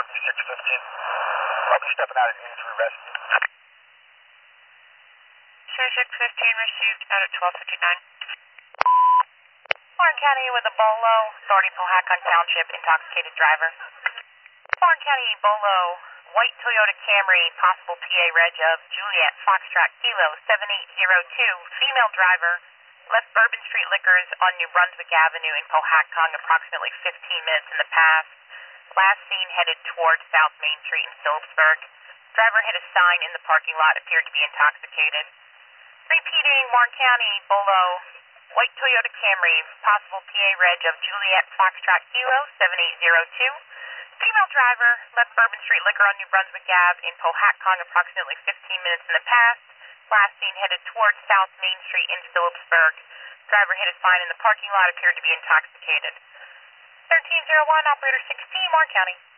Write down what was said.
5615. I'll be stepping out at Ames for rescue. 3615 received out at 1259. Warren County with a Bolo, authority Powhatan Township, intoxicated driver. Warren County Bolo, white Toyota Camry, possible PA reg of Juliet Foxtrot Kilo 7802, female driver, left Bourbon Street Liquors on New Brunswick Avenue in Powhatan approximately 15 minutes in the past. Last seen headed towards South Main Street in Phillipsburg. Driver hit a sign in the parking lot, appeared to be intoxicated. Repeating, Warren County Bolo, white Toyota Camry, possible PA reg of Juliet Foxtrot Kilo 7802. Female driver, left Bourbon Street Liquor on New Brunswick Ave in Powhatan approximately 15 minutes in the past. Last seen headed towards South Main Street in Phillipsburg. Driver hit a sign in the parking lot, appeared to be intoxicated. 1301, operator 16, Warren County.